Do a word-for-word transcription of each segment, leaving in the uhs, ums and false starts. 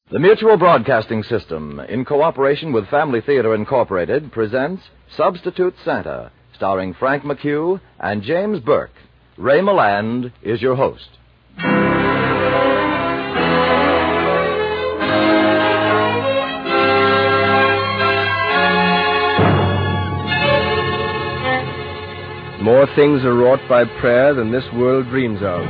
The Mutual Broadcasting System, in cooperation with Family Theater Incorporated, presents Substitute Santa, starring Frank McHugh and James Burke. Ray Milland is your host. More things are wrought by prayer than this world dreams of.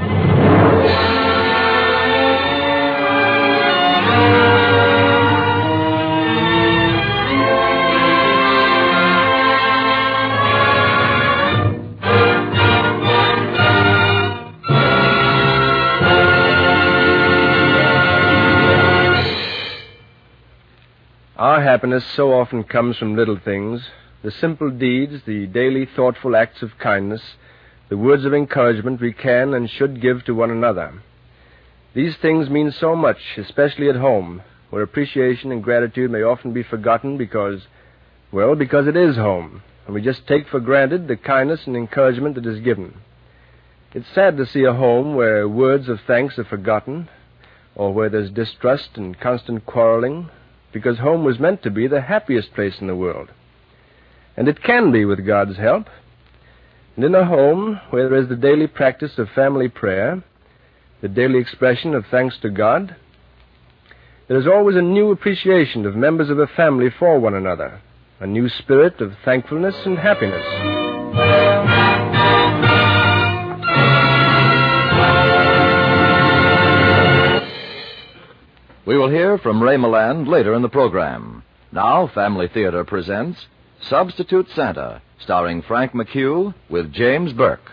Our happiness so often comes from little things, the simple deeds, the daily thoughtful acts of kindness, the words of encouragement we can and should give to one another. These things mean so much, especially at home, where appreciation and gratitude may often be forgotten because, well, because it is home, and we just take for granted the kindness and encouragement that is given. It's sad to see a home where words of thanks are forgotten, or where there's distrust and constant quarreling, because home was meant to be the happiest place in the world. And it can be with God's help. And in a home where there is the daily practice of family prayer, the daily expression of thanks to God, there is always a new appreciation of members of a family for one another, a new spirit of thankfulness and happiness. We will hear from Ray Milland later in the program. Now, Family Theater presents Substitute Santa, starring Frank McHugh with James Burke.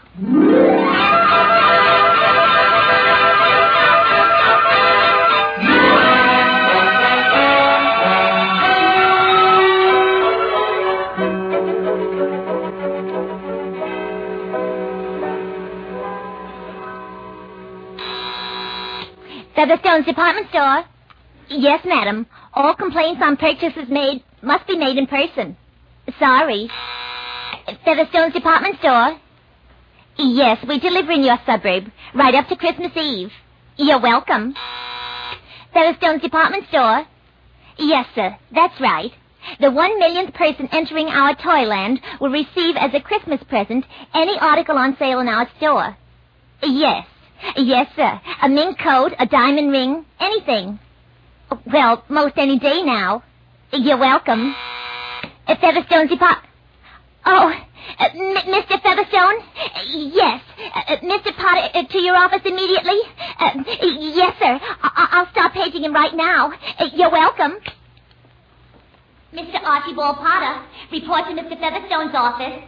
Featherstone's department store? Yes, madam. All complaints on purchases made must be made in person. Sorry. Featherstone's department store? Yes, we deliver in your suburb, right up to Christmas Eve. You're welcome. Featherstone's department store? Yes, sir, that's right. The one millionth person entering our Toyland will receive as a Christmas present any article on sale in our store. Yes. Yes, sir. A mink coat, a diamond ring, anything. Well, most any day now. You're welcome. Uh, Featherstone's depart... Oh, uh, M- Mister Featherstone? Yes. Uh, Mister Potter, uh, to your office immediately? Uh, yes, sir. I- I'll start paging him right now. Uh, you're welcome. Mister Archibald Potter, report to Mister Featherstone's office.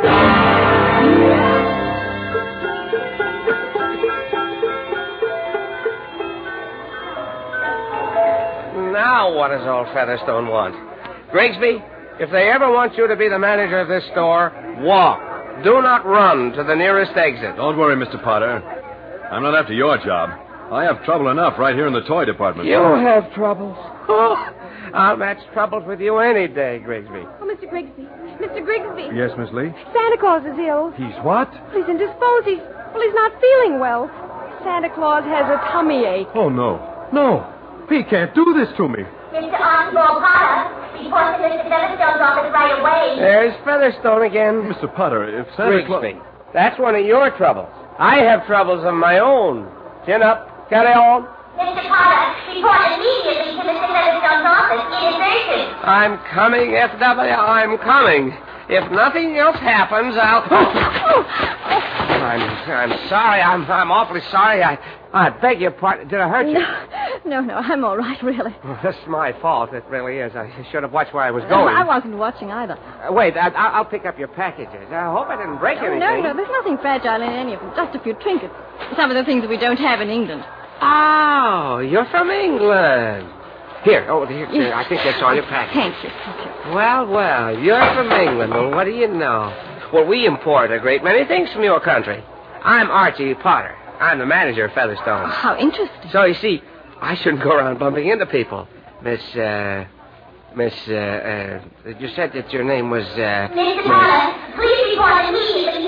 Now what does old Featherstone want? Grigsby, if they ever want you to be the manager of this store, walk. Do not run to the nearest exit. Don't worry, Mister Potter. I'm not after your job. I have trouble enough right here in the toy department. You have troubles. Oh, I'll match troubles with you any day, Grigsby. Oh, Mister Grigsby. Mister Grigsby. Yes, Miss Lee? Santa Claus is ill. He's what? He's indisposed. He's, well, he's not feeling well. Santa Claus has a tummy ache. Oh, no. No. He can't do this to me. Mister Archibald Potter, report to Mister Featherstone's office right away. There's Featherstone again. Mister Potter, if Santa Claus... Grigsby, that's one of your troubles. I have troubles of my own. Chin up. Carry on. Mister Potter, report immediately to Mister Featherstone's office. It is urgent. I'm coming, F W. I'm coming. If nothing else happens, I'll... I'm, I'm sorry. I'm, I'm awfully sorry. I, I beg your pardon. Did I hurt you? No, no, no. I'm all right, really. Well, this is my fault. It really is. I should have watched where I was No, going. I wasn't watching either. Uh, wait, I, I- I'll pick up your packages. I hope I didn't break No, anything. no, no. There's nothing fragile in any of them. Just a few trinkets. Some of the things that we don't have in England. Oh, you're from England. Here, oh, here, here, I think that's all your packages. Thank you, thank you. Well, well, you're from England. Well, what do you know? Well, we import a great many things from your country. I'm Archie Potter. I'm the manager of Featherstone. Oh, how interesting. So, you see, I shouldn't go around bumping into people. Miss, uh... Miss, uh, uh... You said that your name was, uh... Mister Potter, please report immediately to Mister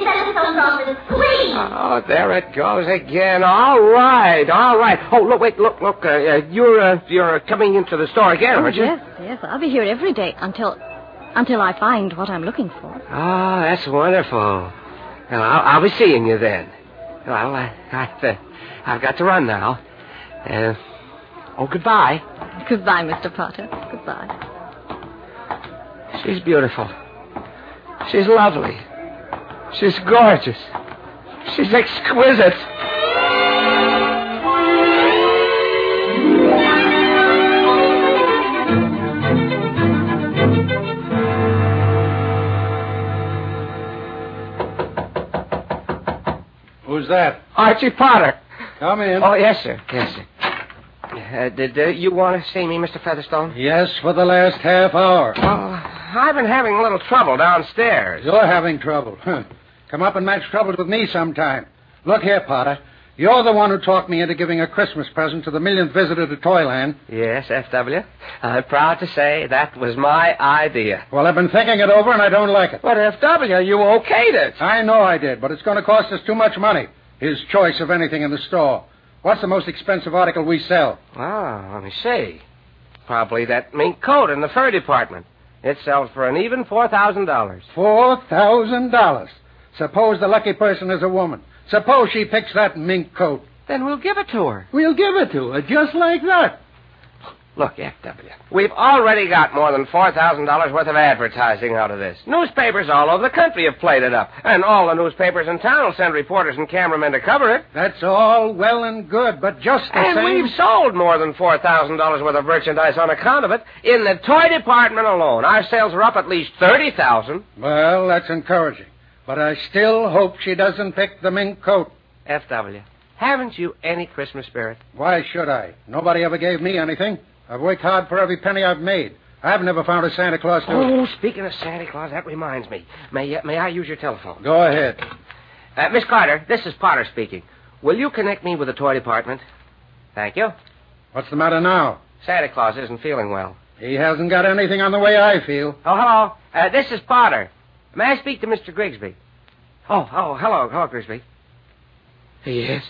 telephone office. Please. Oh, there it goes again. All right, all right. Oh, look, wait, look, look. Uh, uh, you're uh, you're coming into the store again, Oh, aren't you? yes, yes. I'll be here every day until until I find what I'm looking for. Oh, that's wonderful. Well, I'll, I'll be seeing you then. Well, I, I've, uh, I've got to run now. Uh, oh, goodbye. Goodbye, Mister Potter. Goodbye. She's beautiful. She's lovely. She's gorgeous. She's exquisite. Who's that? Archie Potter. Come in. Oh, yes, sir. Yes, sir. Uh, did uh, you want to see me, Mister Featherstone? Yes, for the last half hour. Well, I've been having a little trouble downstairs. You're having trouble. Huh. Come up and match troubles with me sometime. Look here, Potter. You're the one who talked me into giving a Christmas present to the millionth visitor to Toyland. Yes, F W. I'm proud to say that was my idea. Well, I've been thinking it over, and I don't like it. But, F W, you okayed it. I know I did, but it's going to cost us too much money. His choice of anything in the store. What's the most expensive article we sell? Oh, let me see. Probably that mink coat in the fur department. It sells for an even four thousand dollars. Four thousand dollars. Suppose the lucky person is a woman. Suppose she picks that mink coat. Then we'll give it to her. We'll give it to her, just like that. Look, F W, we've already got more than four thousand dollars worth of advertising out of this. Newspapers all over the country have played it up. And all the newspapers in town will send reporters and cameramen to cover it. That's all well and good, but just the And same... we've sold more than four thousand dollars worth of merchandise on account of it. In the toy department alone, our sales are up at least thirty thousand dollars. Well, that's encouraging. But I still hope she doesn't pick the mink coat. F W, haven't you any Christmas spirit? Why should I? Nobody ever gave me anything. I've worked hard for every penny I've made. I've never found a Santa Claus to... Oh, speaking of Santa Claus, that reminds me. May, uh, may I use your telephone? Go ahead. Uh, Miss Carter, this is Potter speaking. Will you connect me with the toy department? Thank you. What's the matter now? Santa Claus isn't feeling well. He hasn't got anything on the way I feel. Oh, hello. Uh, this is Potter. May I speak to Mister Grigsby? Oh, oh, hello, hello, Grigsby. He is?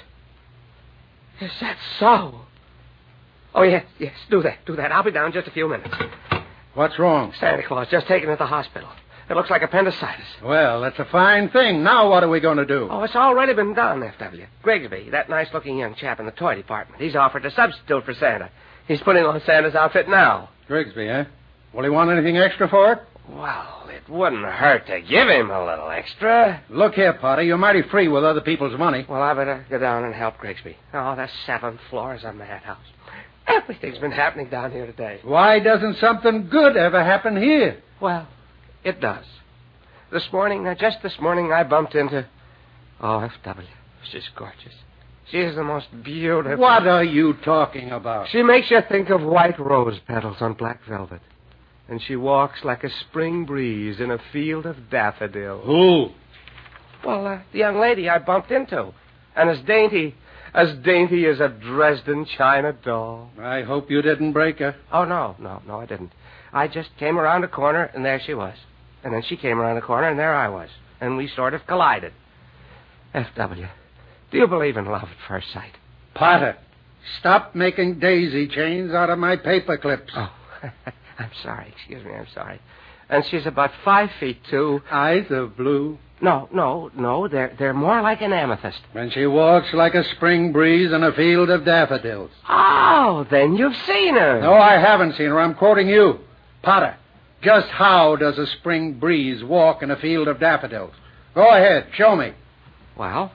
Is that so? Oh, yes, yes, do that, do that. I'll be down in just a few minutes. What's wrong? Santa Claus, just taken to the hospital. It looks like appendicitis. Well, that's a fine thing. Now what are we going to do? Oh, it's already been done, F W. Grigsby, that nice-looking young chap in the toy department, he's offered to substitute for Santa. He's putting on Santa's outfit now. Grigsby, eh? Will he want anything extra for it? Well, it wouldn't hurt to give him a little extra. Look here, Potter. You're mighty free with other people's money. Well, I better go down and help Grigsby. Oh, the seventh floor is a madhouse. Everything's been happening down here today. Why doesn't something good ever happen here? Well, it does. This morning, uh, just this morning, I bumped into... Oh, F W. She's gorgeous. She is the most beautiful... What are you talking about? She makes you think of white rose petals on black velvet. And she walks like a spring breeze in a field of daffodils. Who? Well, uh, the young lady I bumped into. And as dainty... As dainty as a Dresden china doll. I hope you didn't break her. Oh, no, no, no, I didn't. I just came around a corner, and there she was. And then she came around a corner, and there I was. And we sort of collided. F W, do you believe in love at first sight? Potter, stop making daisy chains out of my paper clips. Oh, I'm sorry. Excuse me, I'm sorry. And she's about five feet two. Eyes of blue. No, no, no. They're they're more like an amethyst. And she walks like a spring breeze in a field of daffodils. Oh, then you've seen her. No, I haven't seen her. I'm quoting you. Potter, just how does a spring breeze walk in a field of daffodils? Go ahead, show me. Well...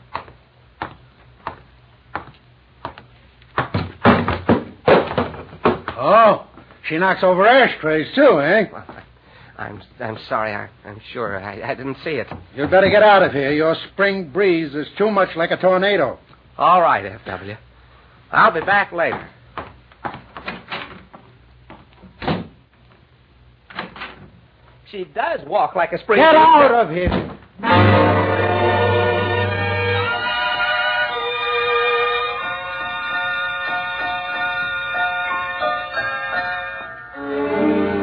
Oh, she knocks over ashtrays, too, eh? Well, I'm I'm sorry. I, I'm sure. I, I didn't see it. You'd better get out of here. Your spring breeze is too much like a tornado. All right, F W. I'll be back later. She does walk like a spring Get breeze. out of here.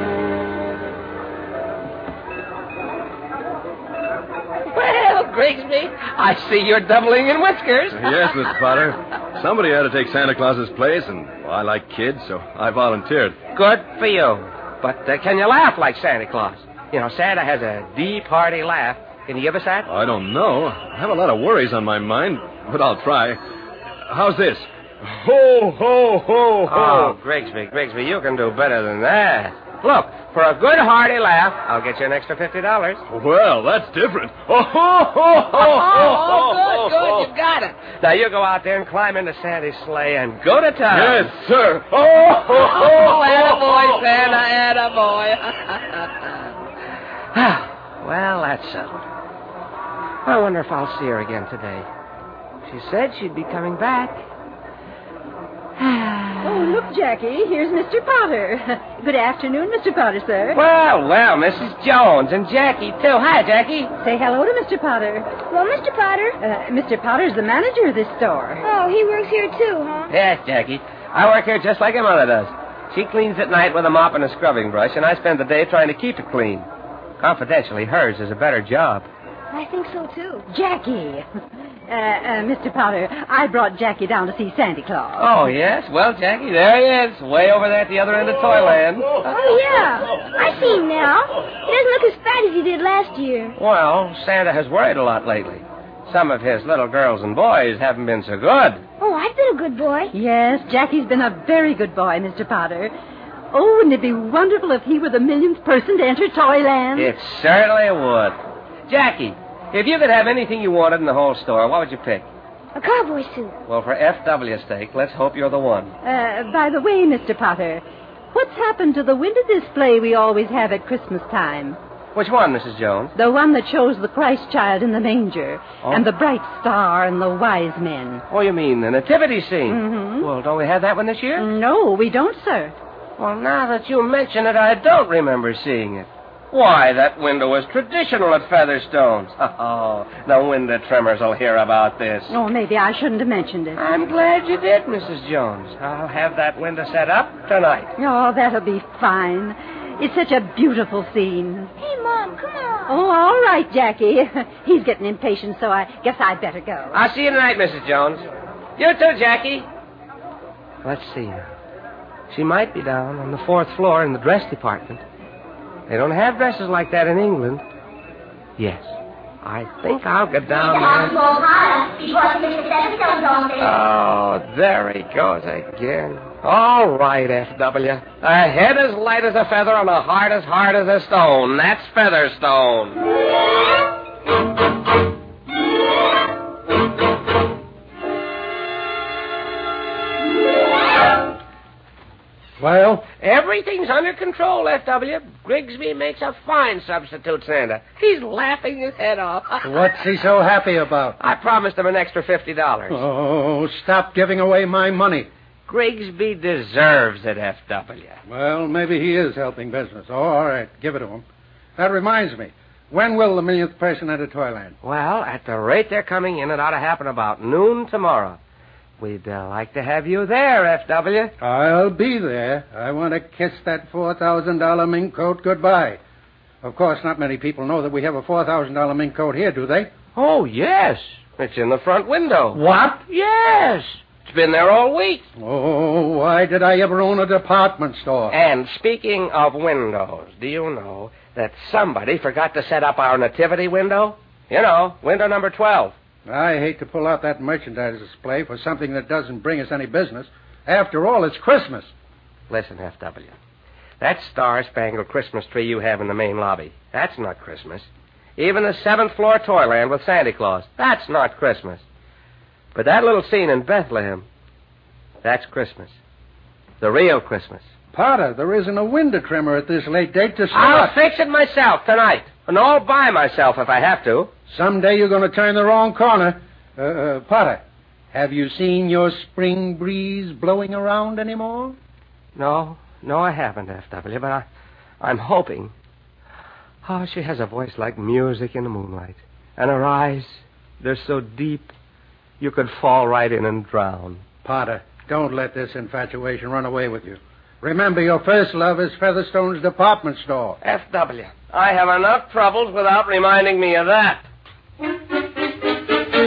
Well, Grigsby, I see you're doubling in whiskers. Yes, Mister Potter. Somebody had to take Santa Claus's place, and well, I like kids, so I volunteered. Good for you. But uh, can you laugh like Santa Claus? You know, Santa has a deep, hearty laugh. Can you give us that? I don't know. I have a lot of worries on my mind, but I'll try. How's this? Ho, ho, ho, ho. Oh, Grigsby, Grigsby, you can do better than that. Look, for a good, hearty laugh, I'll get you an extra fifty dollars. Well, that's different. Oh, ho, ho, ho, Oh, ho, good, good, you got it. Now, you go out there and climb into Santa's sleigh and go to town. Yes, sir. Oh, ho, ho, Oh, attaboy, Santa, attaboy. Well, that's settled. I wonder if I'll see her again today. She said she'd be coming back. Oh, look, Jackie, here's Mister Potter. Good afternoon, Mister Potter, sir. Well, well, Missus Jones and Jackie, too. Hi, Jackie. Say hello to Mister Potter. Well, Mister Potter. Uh, Mister Potter's the manager of this store. Oh, he works here too, huh? Yes, Jackie. I work here just like your mother does. She cleans at night with a mop and a scrubbing brush, and I spend the day trying to keep it clean. Confidentially, hers is a better job. I think so, too. Jackie. Uh, uh, Mister Potter, I brought Jackie down to see Santa Claus. Oh, yes? Well, Jackie, there he is, way over there at the other end of Toyland. Oh, yeah. I see him now. He doesn't look as fat as he did last year. Well, Santa has worried a lot lately. Some of his little girls and boys haven't been so good. Oh, I've been a good boy. Yes, Jackie's been a very good boy, Mister Potter. Oh, wouldn't it be wonderful if he were the millionth person to enter Toyland? It certainly would. Jackie, if you could have anything you wanted in the whole store, what would you pick? A cowboy suit. Well, for F W's sake, let's hope you're the one. Uh, by the way, Mister Potter, what's happened to the window display we always have at Christmas time? Which one, Missus Jones? The one that shows the Christ child in the manger, Oh. and the bright star and the wise men. Oh, you mean the nativity scene? Mm-hmm. Well, don't we have that one this year? No, we don't, sir. Well, now that you mention it, I don't remember seeing it. Why, that window was traditional at Featherstone's. Oh, the window trimmers will hear about this. Oh, maybe I shouldn't have mentioned it. I'm glad you did, Missus Jones. I'll have that window set up tonight. Oh, that'll be fine. It's such a beautiful scene. Hey, Mom, come on. Oh, all right, Jackie. He's getting impatient, so I guess I'd better go. I'll see you tonight, Missus Jones. You too, Jackie. Let's see now. She might be down on the fourth floor in the dress department. They don't have dresses like that in England. Yes. I think I'll get down there. Oh, there he goes again. All right, F W. A head as light as a feather and a heart as hard as a stone. That's Featherstone. Well? Everything's under control, F W. Grigsby makes a fine substitute Santa. He's laughing his head off. What's he so happy about? I promised him an extra fifty dollars. Oh, stop giving away my money. Grigsby deserves it, F W. Well, maybe he is helping business. Oh, all right, give it to him. That reminds me. When will the millionth person enter Toyland? Well, at the rate they're coming in, it ought to happen about noon tomorrow. We'd uh, like to have you there, F W. I'll be there. I want to kiss that four thousand dollars mink coat goodbye. Of course, not many people know that we have a four thousand dollars mink coat here, do they? Oh, yes. It's in the front window. What? Yes. It's been there all week. Oh, why did I ever own a department store? And speaking of windows, do you know that somebody forgot to set up our nativity window? You know, window number twelve. I hate to pull out that merchandise display for something that doesn't bring us any business. After all, it's Christmas. Listen, F W. That star-spangled Christmas tree you have in the main lobby, that's not Christmas. Even the seventh floor Toyland with Santa Claus, that's not Christmas. But that little scene in Bethlehem, that's Christmas. The real Christmas. Potter, there isn't a window trimmer at this late date to I'll start. fix it myself tonight. And all by myself if I have to. Someday you're going to turn the wrong corner. Uh, uh, Potter, have you seen your spring breeze blowing around anymore? No, no, I haven't, F W, but I, I'm hoping. Oh, she has a voice like music in the moonlight. And her eyes, they're so deep, you could fall right in and drown. Potter, don't let this infatuation run away with you. Remember, your first love is Featherstone's department store. F W, I have enough troubles without reminding me of that.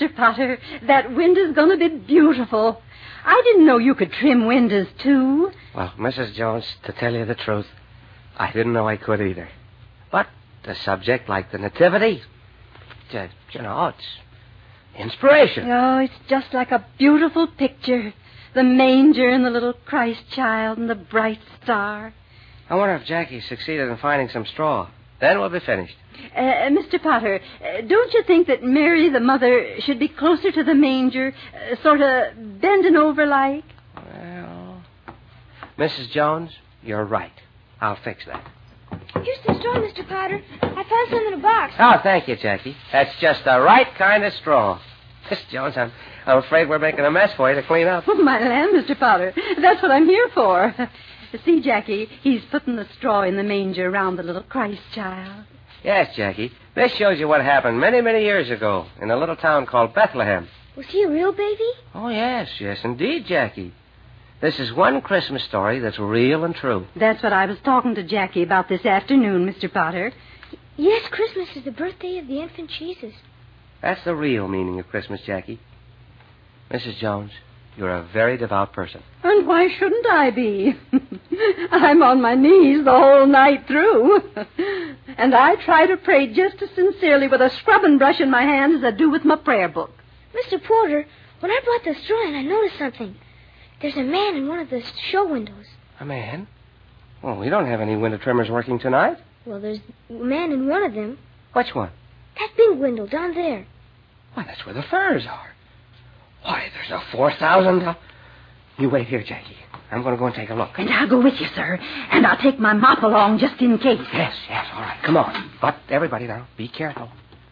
Mister Potter, that window's going to be beautiful. I didn't know you could trim windows, too. Well, Missus Jones, to tell you the truth, I didn't know I could either. But a subject like the Nativity, uh, you know, it's inspiration. Oh, it's just like a beautiful picture. The manger and the little Christ child and the bright star. I wonder if Jackie succeeded in finding some straw. Then we'll be finished. Uh, Mister Potter, uh, don't you think that Mary, the mother, should be closer to the manger, uh, sort of bending over like? Well, Missus Jones, you're right. I'll fix that. Here's some straw, Mister Potter. I found some in a box. Oh, thank you, Jackie. That's just the right kind of straw. Miss Jones, I'm, I'm afraid we're making a mess for you to clean up. Oh, my land, Mister Potter. That's what I'm here for. See, Jackie, he's putting the straw in the manger around the little Christ child. Yes, Jackie. This shows you what happened many, many years ago in a little town called Bethlehem. Was he a real baby? Oh, yes, yes, indeed, Jackie. This is one Christmas story that's real and true. That's what I was talking to Jackie about this afternoon, Mister Potter. Yes, Christmas is the birthday of the infant Jesus. That's the real meaning of Christmas, Jackie. Missus Jones, you're a very devout person. And why shouldn't I be? I'm on my knees the whole night through. And I try to pray just as sincerely with a scrubbing brush in my hand as I do with my prayer book. Mister Porter, when I brought the straw in, I noticed something. There's a man in one of the show windows. A man? Well, we don't have any window trimmers working tonight. Well, there's a man in one of them. Which one? That big window down there. Why, that's where the furs are. Why, there's a four thousand dollars... You wait here, Jackie. I'm going to go and take a look. And I'll go with you, sir. And I'll take my mop along just in case. Yes, yes, all right. Come on. But everybody now, be careful.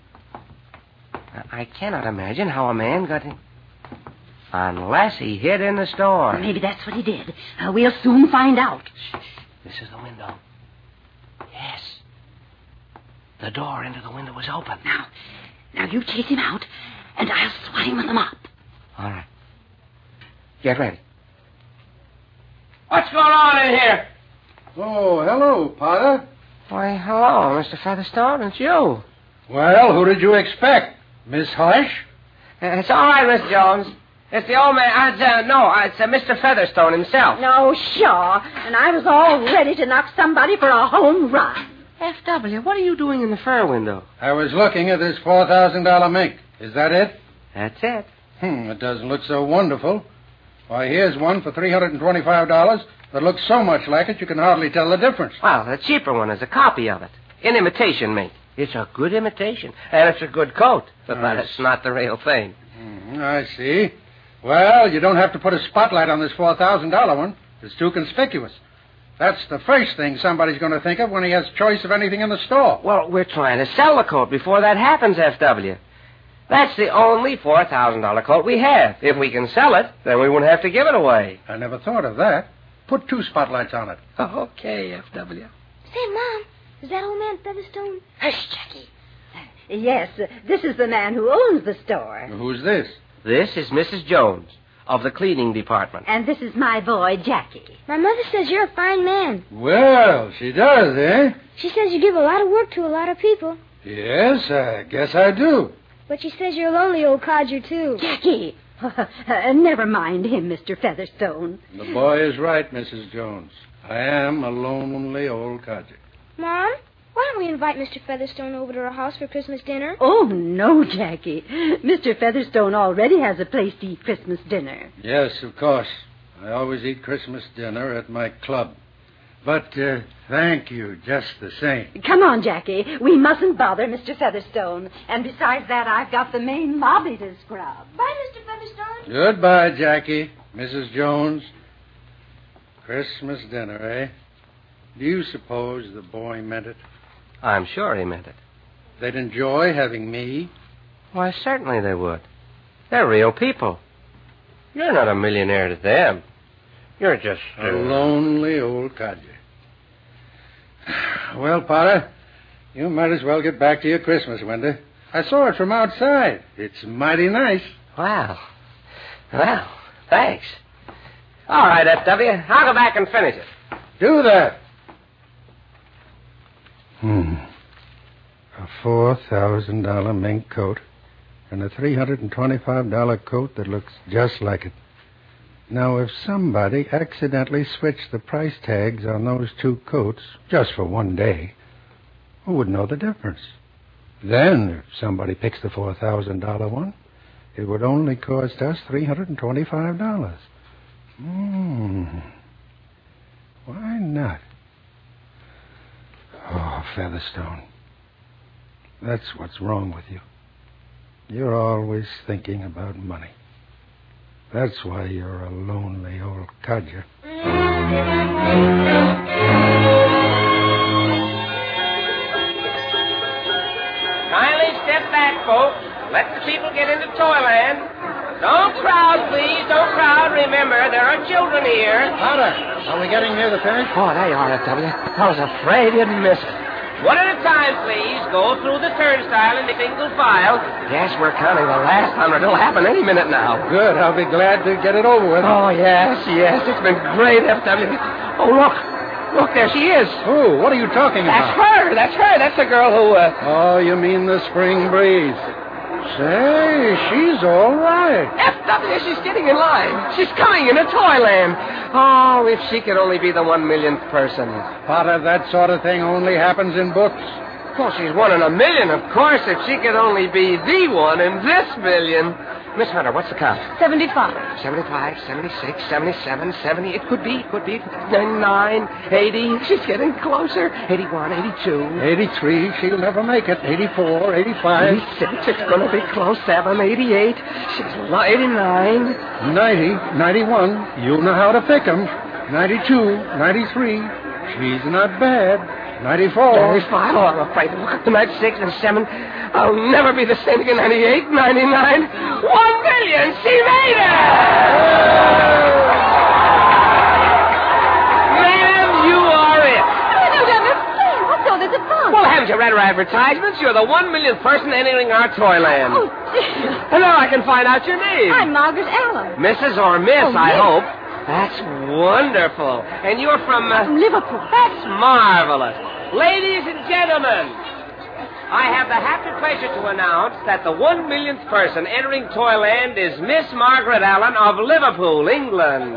I cannot imagine how a man got in... Unless he hid in the store. Maybe that's what he did. Uh, we'll soon find out. Shh, shh. This is the window. Yes. The door into the window was open. Now, now you chase him out, and I'll swat him with the mop. All right. Get ready. What's going on in here? Oh, hello, Potter. Why, hello, Mister Featherstone. It's you. Well, who did you expect? Miss Hush? Uh, it's all right, Miss Jones. It's the old man. Uh, uh, no, uh, it's uh, Mister Featherstone himself. No, sure. And I was all ready to knock somebody for a home run. F W, what are you doing in the fur window? I was looking at this four thousand dollars mink. Is that it? That's it. Hmm, it doesn't look so wonderful. Why, here's one for three hundred twenty-five dollars that looks so much like it you can hardly tell the difference. Well, the cheaper one is a copy of it. An imitation mink. It's a good imitation. And it's a good coat. But Nice. it's not the real thing. Hmm, I see. Well, you don't have to put a spotlight on this four thousand dollars one. It's too conspicuous. That's the first thing somebody's going to think of when he has choice of anything in the store. Well, we're trying to sell the coat before that happens, F W. That's the only four thousand dollars coat we have. If we can sell it, then we won't have to give it away. I never thought of that. Put two spotlights on it. Okay, F W. Say, Mom, is that old man Featherstone? Hush, Jackie. Yes, uh, this is the man who owns the store. Who's this? This is Missus Jones of the cleaning department. And this is my boy, Jackie. My mother says you're a fine man. Well, she does, eh? She says you give a lot of work to a lot of people. Yes, I guess I do. But she says you're a lonely old codger, too. Jackie! Uh, never mind him, Mister Featherstone. The boy is right, Missus Jones. I am a lonely old codger. Mom, why don't we invite Mister Featherstone over to our house for Christmas dinner? Oh, no, Jackie. Mister Featherstone already has a place to eat Christmas dinner. Yes, of course. I always eat Christmas dinner at my club. But uh, thank you just the same. Come on, Jackie. We mustn't bother Mister Featherstone. And besides that, I've got the main lobby to scrub. Bye, Mister Featherstone. Goodbye, Jackie. Missus Jones. Christmas dinner, eh? Do you suppose the boy meant it? I'm sure he meant it. They'd enjoy having me? Why, certainly they would. They're real people. You're not a millionaire to them. You're just... Uh... A lonely old codger. Well, Potter, you might as well get back to your Christmas window. I saw it from outside. It's mighty nice. Wow. Well, thanks. All right, F W. I'll go back and finish it. Do that. Hmm. A four thousand dollars mink coat and a three hundred twenty-five dollars coat that looks just like it. Now, if somebody accidentally switched the price tags on those two coats just for one day, who would know the difference? Then, if somebody picks the four thousand dollars one, it would only cost us three hundred twenty-five dollars. Hmm. Why not? Oh, Featherstone. That's what's wrong with you. You're always thinking about money. That's why you're a lonely old codger. Kindly step back, folks. Let the people get into Toyland. Don't crowd, please. Don't crowd. Remember, there are children here. Potter, are we getting near the finish? Oh, there you are, F W. I was afraid you'd miss it. One at a time, please. Go through the turnstile in the single file. Yes, we're counting the last hundred. It'll happen any minute now. Good. I'll be glad to get it over with. Oh, yes, yes. It's been great, F W. Oh, look. Look, there she is. Who? What are you talking That's about? her. That's her. That's the girl who, uh... Oh, you mean the spring breeze. Say, she's all right. F W, she's getting in line. She's coming into Toyland. Oh, if she could only be the one millionth person. Potter, that sort of thing only happens in books. Well, she's one in a million, of course, if she could only be the one in this million. Miss Hunter, what's the count? Seventy-five. seventy-five, seventy-six, seventy-seven, seventy. It could be, it could be. ninety-nine, eighty. She's getting closer. eighty-one, eighty-two. eighty-three, she'll never make it. eighty-four, eighty-five. eighty-six, it's going to be close. seven, eighty-eight. She's eighty-nine. ninety, ninety-one. You know how to pick 'em. ninety-two, ninety-three. She's not bad. ninety-four. ninety-five. Oh, I'm afraid. Look at the ninety-six and seven. I'll never be the same again. ninety-eight, ninety-nine. One million. She made it! Ma'am, you are it. I don't understand. What's all this about? Well, haven't you read our advertisements? You're the one millionth person entering our Toyland. Oh, dear. And now I can find out your name. I'm Margaret Allen. Missus or Miss, Oh, I Miss. hope. That's wonderful. And you're from... Uh, From Liverpool. That's marvelous. Ladies and gentlemen, I have the happy pleasure to announce that the one millionth person entering Toyland is Miss Margaret Allen of Liverpool, England.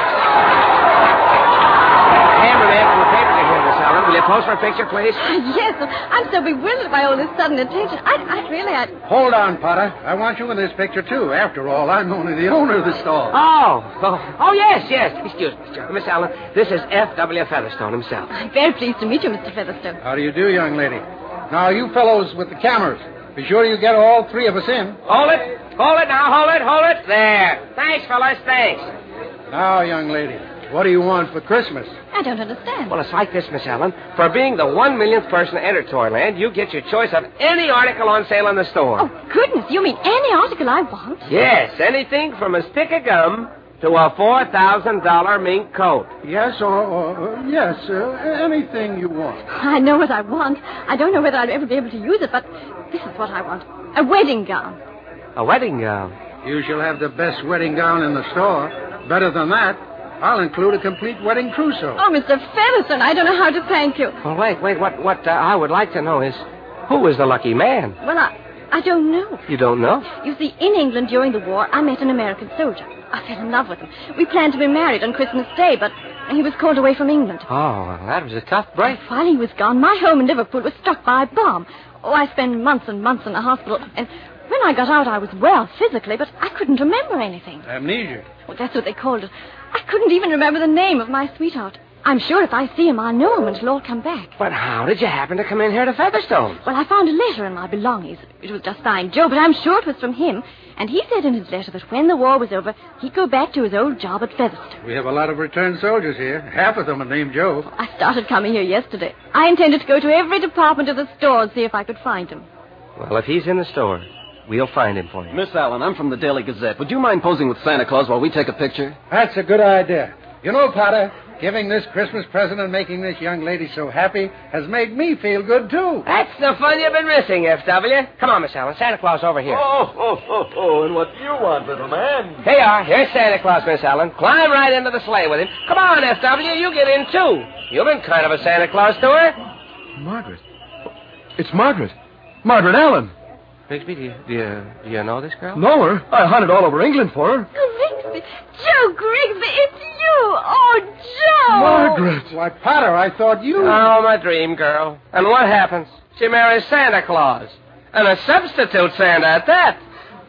Cameraman from the paper can hear Miss Allen. Will you pose for a picture, please? Yes, I'm so bewildered by all this sudden attention. I, I really, I... Hold on, Potter. I want you in this picture, too. After all, I'm only the owner of the store. Oh, oh, oh yes, yes. Excuse me, Miss Allen. This is F W Featherstone himself. I'm very pleased to meet you, Mister Featherstone. How do you do, young lady? Now, you fellows with the cameras, be sure you get all three of us in. Hold it. Hold it now. Hold it. Hold it. There. Thanks, fellas. Thanks. Now, young lady, what do you want for Christmas? I don't understand. Well, it's like this, Miss Allen. For being the one millionth person to enter Toyland, you get your choice of any article on sale in the store. Oh, goodness, you mean any article I want? Yes, anything from a stick of gum to a four thousand dollars mink coat. Yes, or, or uh, yes, uh, anything you want. I know what I want. I don't know whether I'll ever be able to use it, but this is what I want. A wedding gown. A wedding gown? You shall have the best wedding gown in the store. Better than that, I'll include a complete wedding trousseau. Oh, Mister Featherstone, I don't know how to thank you. Well, wait, wait. What, what uh, I would like to know is, who is the lucky man? Well, I, I don't know. You don't know? You see, in England during the war, I met an American soldier. I fell in love with him. We planned to be married on Christmas Day, but he was called away from England. Oh, well, that was a tough break. While he was gone, my home in Liverpool was struck by a bomb. Oh, I spent months and months in the hospital, and when I got out, I was well physically, but I couldn't remember anything. Amnesia. Well, that's what they called it. I couldn't even remember the name of my sweetheart. I'm sure if I see him, I'll know him and it'll all come back. But how did you happen to come in here to Featherstone? Well, I found a letter in my belongings. It was just signed Joe, but I'm sure it was from him. And he said in his letter that when the war was over, he'd go back to his old job at Featherstone. We have a lot of returned soldiers here. Half of them are named Joe. I started coming here yesterday. I intended to go to every department of the store and see if I could find him. Well, if he's in the store, we'll find him for you. Miss Allen, I'm from the Daily Gazette. Would you mind posing with Santa Claus while we take a picture? That's a good idea. You know, Potter, giving this Christmas present and making this young lady so happy has made me feel good, too. That's the fun you've been missing, F W. Come on, Miss Allen. Santa Claus over here. Oh, oh, oh, oh, and what do you want, little man? Here you are. Here's Santa Claus, Miss Allen. Climb right into the sleigh with him. Come on, F W. You get in, too. You've been kind of a Santa Claus to her. Margaret. It's Margaret. Margaret Allen. Grigsby, do you, do you, do you know this girl? Know her? I hunted all over England for her. Grigsby! Joe Grigsby, it's you! Oh, Joe! Margaret! Why, Potter, I thought you... Oh, my dream girl. And what happens? She marries Santa Claus. And a substitute Santa at that.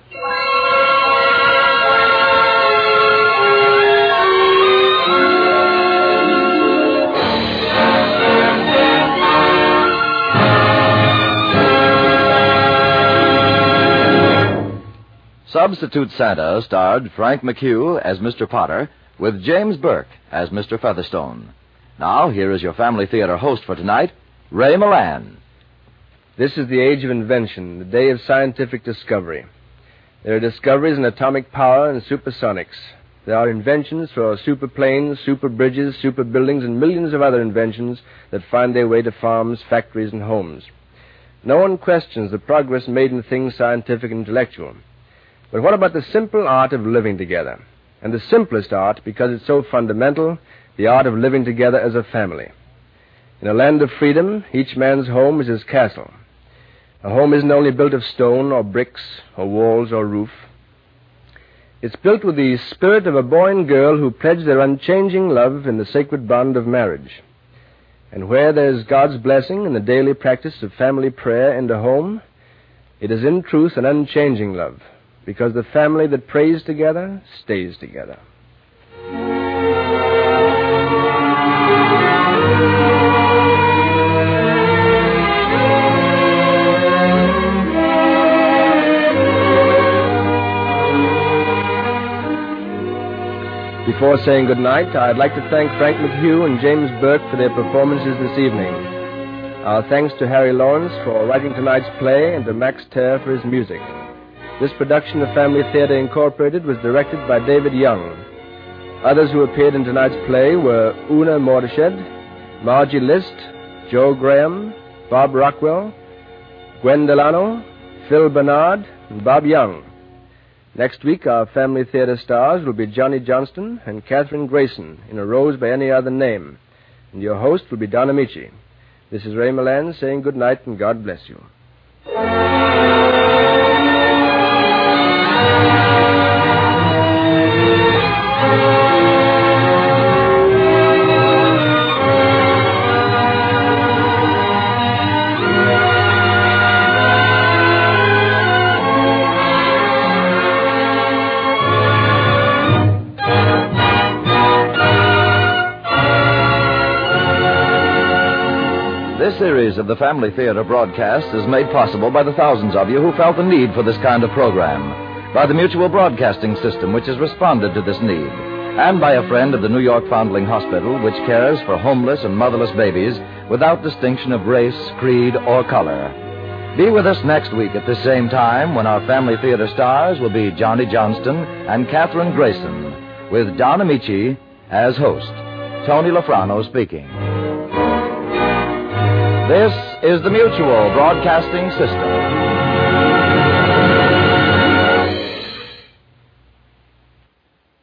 Substitute Santa starred Frank McHugh as Mister Potter, with James Burke as Mister Featherstone. Now, here is your Family Theater host for tonight, Ray Milland. This is the age of invention, the day of scientific discovery. There are discoveries in atomic power and supersonics. There are inventions for super planes, super bridges, super buildings, and millions of other inventions that find their way to farms, factories, and homes. No one questions the progress made in things scientific and intellectual. But what about the simple art of living together? And the simplest art, because it's so fundamental, the art of living together as a family. In a land of freedom, each man's home is his castle. A home isn't only built of stone or bricks or walls or roof. It's built with the spirit of a boy and girl who pledge their unchanging love in the sacred bond of marriage. And where there's God's blessing in the daily practice of family prayer in a home, it is in truth an unchanging love. Because the family that prays together stays together. Before saying good night, I'd like to thank Frank McHugh and James Burke for their performances this evening. Our thanks to Harry Lawrence for writing tonight's play and to Max Terr for his music. This production of Family Theater Incorporated was directed by David Young. Others who appeared in tonight's play were Una Mordeched, Margie List, Joe Graham, Bob Rockwell, Gwen Delano, Phil Bernard, and Bob Young. Next week, our Family Theater stars will be Johnny Johnston and Catherine Grayson in A Rose by Any Other Name. And your host will be Don Amici. This is Ray Milland saying good night and God bless you. This series of the Family Theater broadcast is made possible by the thousands of you who felt the need for this kind of program, by the Mutual Broadcasting System, which has responded to this need, and by a friend of the New York Foundling Hospital, which cares for homeless and motherless babies without distinction of race, creed, or color. Be with us next week at the same time when our Family Theater stars will be Johnny Johnston and Catherine Grayson, with Don Amici as host. Tony Lafrano speaking. This is the Mutual Broadcasting System.